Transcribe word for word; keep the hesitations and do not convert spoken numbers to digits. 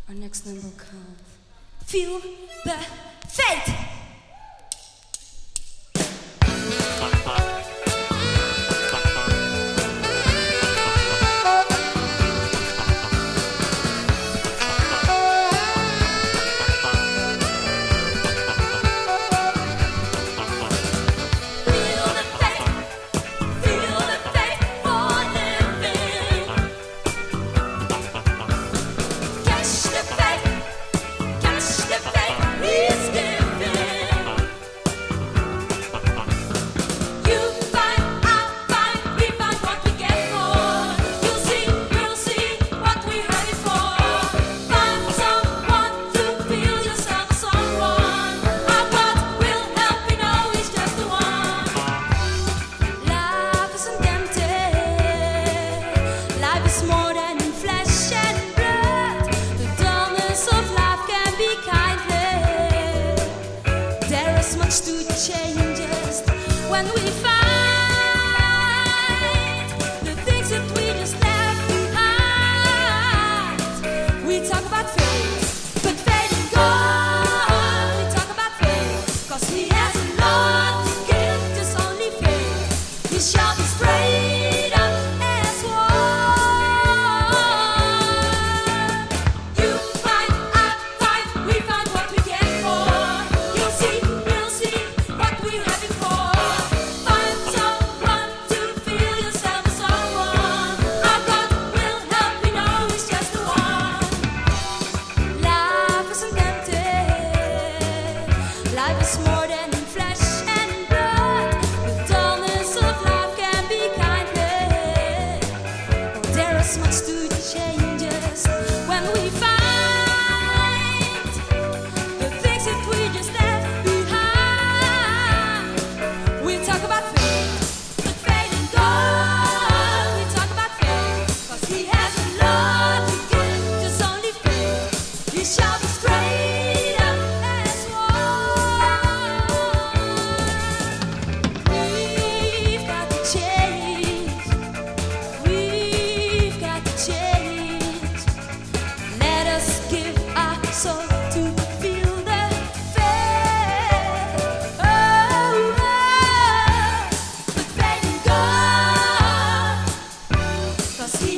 Our next number called Feel the Fate. Much to change just when we find the things that we just left behind. We talk about fate, but fate is gone. We talk about fate, cause he has a lot to give, just only fate. He shall be straight up as one. You find, I find, we find what we get for. You'll see. Life is more than flesh and blood. The dullness of life can be kindly. Oh, there is much to change us when we find the things that we just left behind. We talk about fate, but fate is gone. We talk about fate, cause he has a lot to give, just only fate. He shall be straight. See